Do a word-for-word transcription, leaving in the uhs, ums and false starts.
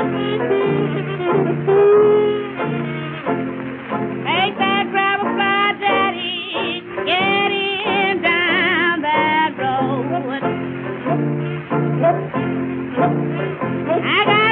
Take that gravel fly, Daddy, get in down that road. I got